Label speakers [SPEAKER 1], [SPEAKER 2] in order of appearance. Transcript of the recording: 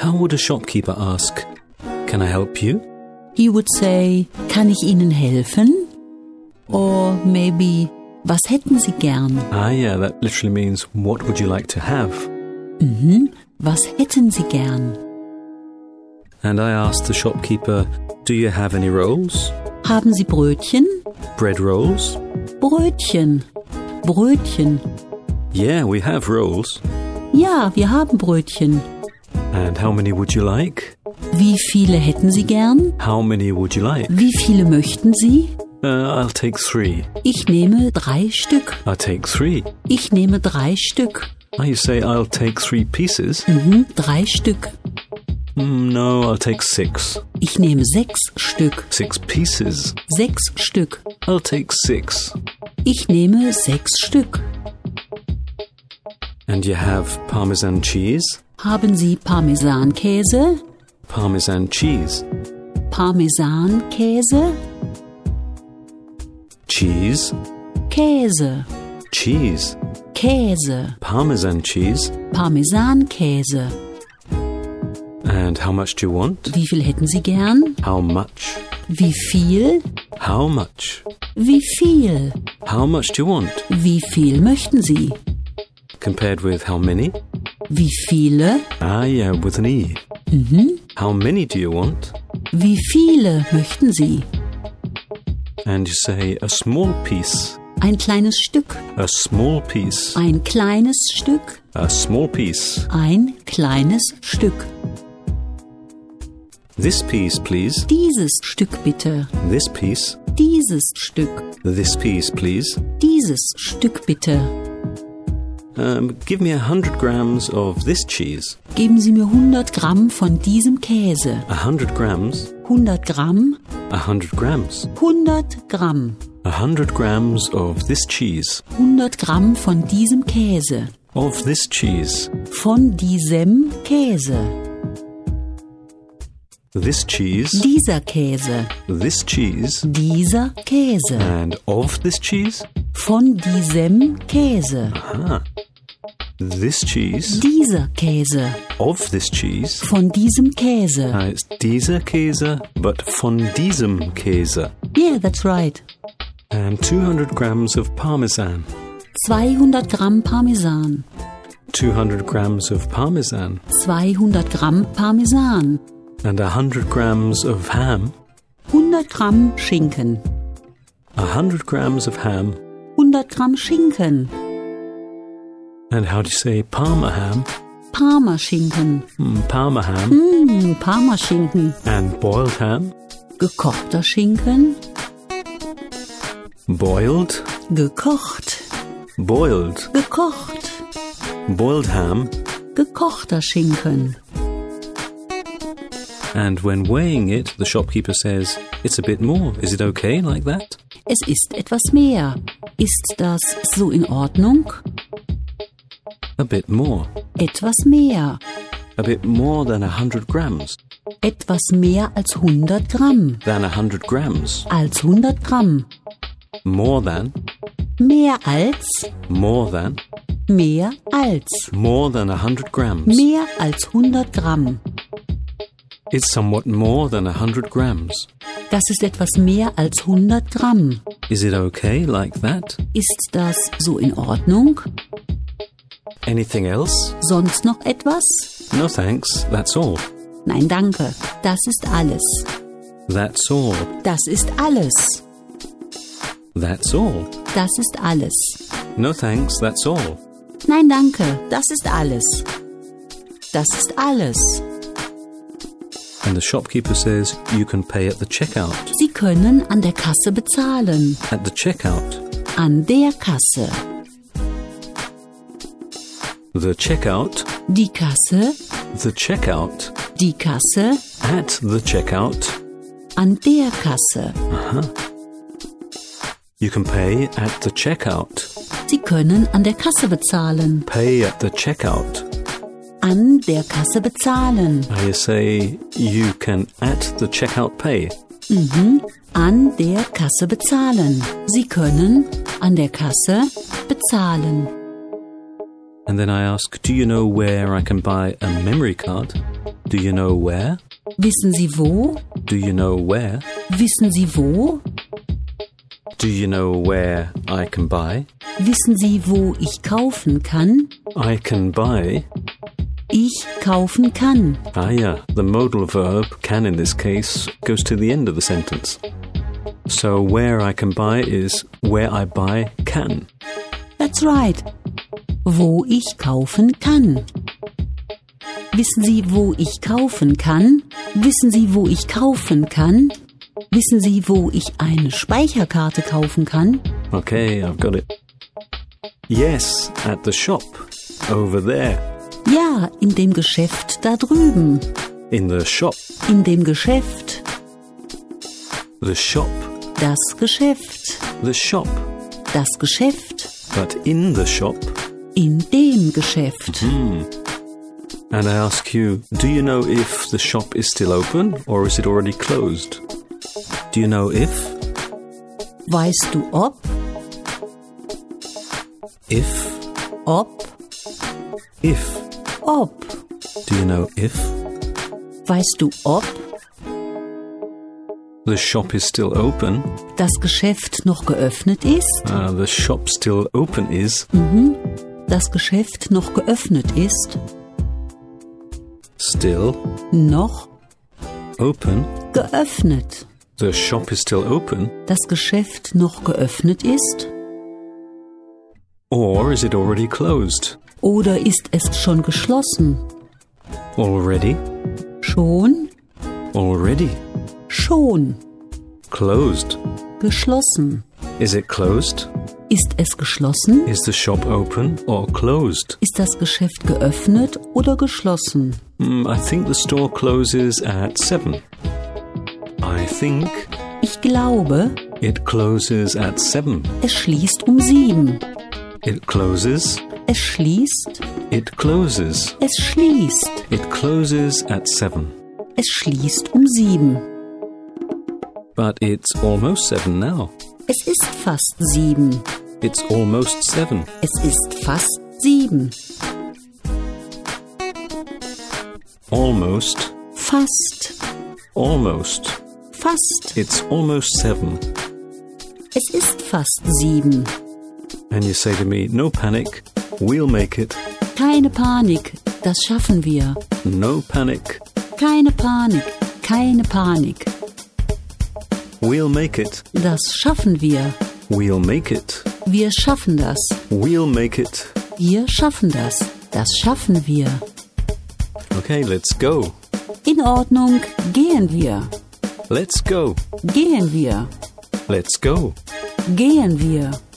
[SPEAKER 1] How would a shopkeeper ask, "Can I help you?"
[SPEAKER 2] He would say, kann ich Ihnen helfen? Or maybe, was hätten Sie gern?
[SPEAKER 1] Ah, yeah, that literally means, what would you like to have?
[SPEAKER 2] Was hätten Sie gern?
[SPEAKER 1] And I asked the shopkeeper, do you have any rolls?
[SPEAKER 2] Haben Sie Brötchen?
[SPEAKER 1] Bread rolls?
[SPEAKER 2] Brötchen. Brötchen.
[SPEAKER 1] Yeah, we have rolls.
[SPEAKER 2] Ja, wir haben Brötchen.
[SPEAKER 1] And how many would you like?
[SPEAKER 2] Wie viele hätten Sie gern?
[SPEAKER 1] How many would you like?
[SPEAKER 2] Wie viele möchten Sie?
[SPEAKER 1] I'll take 3.
[SPEAKER 2] Ich nehme 3 Stück.
[SPEAKER 1] I'll take 3.
[SPEAKER 2] Ich nehme 3 Stück.
[SPEAKER 1] Oh, you say I'll take 3 pieces?
[SPEAKER 2] 3 Stück.
[SPEAKER 1] No, I'll take 6.
[SPEAKER 2] Ich nehme 6 Stück.
[SPEAKER 1] 6 pieces.
[SPEAKER 2] 6 Stück.
[SPEAKER 1] I'll take 6.
[SPEAKER 2] Ich nehme 6 Stück.
[SPEAKER 1] And you have Parmesan cheese?
[SPEAKER 2] Haben Sie Parmesankäse?
[SPEAKER 1] Parmesan cheese.
[SPEAKER 2] Parmesankäse?
[SPEAKER 1] Cheese.
[SPEAKER 2] Käse.
[SPEAKER 1] Cheese.
[SPEAKER 2] Käse.
[SPEAKER 1] Parmesan cheese.
[SPEAKER 2] Parmesankäse.
[SPEAKER 1] And how much do you want?
[SPEAKER 2] Wie viel hätten Sie gern?
[SPEAKER 1] How much?
[SPEAKER 2] Wie viel?
[SPEAKER 1] How much?
[SPEAKER 2] Wie viel?
[SPEAKER 1] How much do you want?
[SPEAKER 2] Wie viel möchten Sie?
[SPEAKER 1] Compared with how many?
[SPEAKER 2] Wie viele?
[SPEAKER 1] Ah, yeah, with an E. How many do you want?
[SPEAKER 2] Wie viele möchten Sie?
[SPEAKER 1] And you say a small piece.
[SPEAKER 2] Ein kleines Stück.
[SPEAKER 1] A small piece.
[SPEAKER 2] Ein kleines Stück.
[SPEAKER 1] A small piece.
[SPEAKER 2] Ein kleines Stück.
[SPEAKER 1] This piece, please.
[SPEAKER 2] Dieses Stück bitte.
[SPEAKER 1] This piece.
[SPEAKER 2] Dieses Stück.
[SPEAKER 1] This piece, please.
[SPEAKER 2] Dieses Stück bitte.
[SPEAKER 1] Give me 100 grams of this cheese.
[SPEAKER 2] Geben Sie mir 100 Gramm von diesem Käse.
[SPEAKER 1] 100 grams?
[SPEAKER 2] 100 Gramm?
[SPEAKER 1] 100 grams.
[SPEAKER 2] 100 Gramm.
[SPEAKER 1] 100 grams of this cheese.
[SPEAKER 2] 100 Gramm von diesem Käse.
[SPEAKER 1] Of this cheese.
[SPEAKER 2] Von diesem Käse.
[SPEAKER 1] This cheese.
[SPEAKER 2] Dieser Käse.
[SPEAKER 1] This cheese.
[SPEAKER 2] Dieser Käse.
[SPEAKER 1] And of this cheese?
[SPEAKER 2] Von diesem Käse.
[SPEAKER 1] Aha. This cheese.
[SPEAKER 2] Dieser Käse.
[SPEAKER 1] Of this cheese.
[SPEAKER 2] Von diesem Käse.
[SPEAKER 1] It's dieser Käse, but von diesem Käse.
[SPEAKER 2] Yeah, that's right.
[SPEAKER 1] And 200 grams of Parmesan.
[SPEAKER 2] 200 Gramm Parmesan.
[SPEAKER 1] 200 grams of Parmesan.
[SPEAKER 2] 200 Gramm Parmesan.
[SPEAKER 1] And 100 grams of ham.
[SPEAKER 2] 100 Gramm Schinken.
[SPEAKER 1] 100 grams of ham.
[SPEAKER 2] 100 Gramm Schinken.
[SPEAKER 1] And how do you say Parma ham?
[SPEAKER 2] Parmaschinken.
[SPEAKER 1] Parma ham.
[SPEAKER 2] Parmaschinken.
[SPEAKER 1] And boiled ham?
[SPEAKER 2] Gekochter Schinken.
[SPEAKER 1] Boiled?
[SPEAKER 2] Gekocht.
[SPEAKER 1] Boiled.
[SPEAKER 2] Gekocht.
[SPEAKER 1] Boiled ham.
[SPEAKER 2] Gekochter Schinken.
[SPEAKER 1] And when weighing it, the shopkeeper says, it's a bit more. Is it okay like that?
[SPEAKER 2] Es ist etwas mehr. Ist das so in Ordnung?
[SPEAKER 1] A bit more.
[SPEAKER 2] Etwas mehr.
[SPEAKER 1] A bit more than 100 grams.
[SPEAKER 2] Etwas mehr als 100 Gramm.
[SPEAKER 1] Than 100 grams.
[SPEAKER 2] Als 100 Gramm.
[SPEAKER 1] More than.
[SPEAKER 2] Mehr als.
[SPEAKER 1] More than.
[SPEAKER 2] Mehr als.
[SPEAKER 1] More than 100 grams.
[SPEAKER 2] Mehr als 100 Gramm.
[SPEAKER 1] It's somewhat more than 100 grams.
[SPEAKER 2] Das ist etwas mehr als 100 Gramm.
[SPEAKER 1] Is it okay like that?
[SPEAKER 2] Ist das so in Ordnung?
[SPEAKER 1] Anything else?
[SPEAKER 2] Sonst noch etwas?
[SPEAKER 1] No thanks, that's all.
[SPEAKER 2] Nein, danke. Das ist alles.
[SPEAKER 1] That's all.
[SPEAKER 2] Das ist alles.
[SPEAKER 1] That's all.
[SPEAKER 2] Das ist alles.
[SPEAKER 1] No thanks, that's all.
[SPEAKER 2] Nein, danke. Das ist alles. Das ist alles.
[SPEAKER 1] And the shopkeeper says you can pay at the checkout.
[SPEAKER 2] Sie können an der Kasse bezahlen.
[SPEAKER 1] At the checkout.
[SPEAKER 2] An der Kasse.
[SPEAKER 1] The checkout.
[SPEAKER 2] Die Kasse.
[SPEAKER 1] The checkout.
[SPEAKER 2] Die Kasse.
[SPEAKER 1] At the checkout.
[SPEAKER 2] An der Kasse.
[SPEAKER 1] You can pay at the checkout.
[SPEAKER 2] Sie können an der Kasse bezahlen.
[SPEAKER 1] Pay at the checkout.
[SPEAKER 2] An der Kasse bezahlen.
[SPEAKER 1] I say you can at the checkout pay.
[SPEAKER 2] An der Kasse bezahlen. Sie können an der Kasse bezahlen.
[SPEAKER 1] And then I ask, do you know where I can buy a memory card? Do you know where?
[SPEAKER 2] Wissen Sie wo?
[SPEAKER 1] Do you know where?
[SPEAKER 2] Wissen Sie wo?
[SPEAKER 1] Do you know where I can buy?
[SPEAKER 2] Wissen Sie, wo ich kaufen kann?
[SPEAKER 1] I can buy.
[SPEAKER 2] Ich kaufen kann.
[SPEAKER 1] Ah, yeah. The modal verb, can in this case, goes to the end of the sentence. So where I can buy is where I buy can.
[SPEAKER 2] That's right. Wo ich kaufen kann. Wissen Sie, wo ich kaufen kann? Wissen Sie, wo ich kaufen kann? Wissen Sie, wo ich eine Speicherkarte kaufen kann?
[SPEAKER 1] Okay, I've got it. Yes, at the shop. Over there.
[SPEAKER 2] Ja, in dem Geschäft da drüben.
[SPEAKER 1] In the shop.
[SPEAKER 2] In dem Geschäft.
[SPEAKER 1] The shop.
[SPEAKER 2] Das Geschäft.
[SPEAKER 1] The shop.
[SPEAKER 2] Das Geschäft.
[SPEAKER 1] But in the shop.
[SPEAKER 2] In dem Geschäft.
[SPEAKER 1] And I ask you, do you know if the shop is still open or is it already closed? Do you know if?
[SPEAKER 2] Weißt du ob?
[SPEAKER 1] If?
[SPEAKER 2] Ob?
[SPEAKER 1] If.
[SPEAKER 2] Ob?
[SPEAKER 1] Do you know if?
[SPEAKER 2] Weißt du ob?
[SPEAKER 1] The shop is still open.
[SPEAKER 2] Das Geschäft noch geöffnet ist?
[SPEAKER 1] The shop still open is.
[SPEAKER 2] Das Geschäft noch geöffnet ist?
[SPEAKER 1] Still.
[SPEAKER 2] Noch
[SPEAKER 1] Open.
[SPEAKER 2] geöffnet.
[SPEAKER 1] The shop is still open.
[SPEAKER 2] Das Geschäft noch geöffnet ist?
[SPEAKER 1] Or is it already closed?
[SPEAKER 2] Oder ist es schon geschlossen?
[SPEAKER 1] Already?
[SPEAKER 2] Schon?
[SPEAKER 1] Already.
[SPEAKER 2] Schon.
[SPEAKER 1] Closed.
[SPEAKER 2] Geschlossen.
[SPEAKER 1] Is it closed?
[SPEAKER 2] Ist es geschlossen?
[SPEAKER 1] Is the shop open or closed?
[SPEAKER 2] Ist das Geschäft geöffnet oder geschlossen?
[SPEAKER 1] I think the store closes at 7. I think
[SPEAKER 2] Ich glaube,
[SPEAKER 1] it closes at 7.
[SPEAKER 2] es schließt um 7.
[SPEAKER 1] It closes.
[SPEAKER 2] Es schließt.
[SPEAKER 1] It closes.
[SPEAKER 2] Es schließt.
[SPEAKER 1] It closes at 7.
[SPEAKER 2] Es schließt um 7.
[SPEAKER 1] But it's almost 7 now.
[SPEAKER 2] Es ist fast 7.
[SPEAKER 1] It's almost 7.
[SPEAKER 2] Es ist fast 7.
[SPEAKER 1] Almost.
[SPEAKER 2] Fast.
[SPEAKER 1] Almost.
[SPEAKER 2] Fast.
[SPEAKER 1] It's almost 7.
[SPEAKER 2] Es ist fast 7.
[SPEAKER 1] And you say to me, no panic, we'll make it.
[SPEAKER 2] Keine Panik, das schaffen wir.
[SPEAKER 1] No panic,
[SPEAKER 2] Keine Panik, keine Panik.
[SPEAKER 1] we'll make it.
[SPEAKER 2] Das schaffen wir.
[SPEAKER 1] We'll make it.
[SPEAKER 2] Wir schaffen das.
[SPEAKER 1] We'll make it.
[SPEAKER 2] Wir schaffen das. Das schaffen wir.
[SPEAKER 1] Okay, let's go.
[SPEAKER 2] In Ordnung, gehen wir.
[SPEAKER 1] Let's go.
[SPEAKER 2] Gehen wir.
[SPEAKER 1] Let's go.
[SPEAKER 2] Gehen wir.